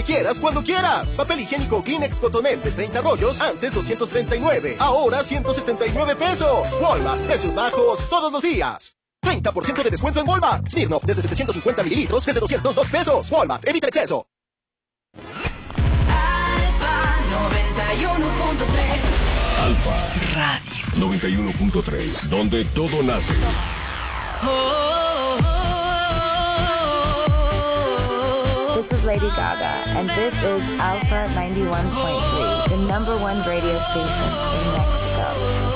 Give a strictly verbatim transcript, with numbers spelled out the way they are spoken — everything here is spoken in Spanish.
quieras cuando quieras. Papel higiénico Kleenex Cotonel de treinta rollos, antes doscientos treinta y nueve, ahora ciento setenta y nueve pesos. Walmart, precios bajos todos los días. treinta por ciento de descuento en Walmart. Smirnoff desde setecientos cincuenta mililitros desde doscientos dos pesos. Walmart, evita el exceso. Alfa noventa y uno punto tres. Alfa Radio noventa y uno punto tres, donde todo nace. This is Lady Gaga, and this is Alpha ninety-one point three, the number one radio station in Mexico.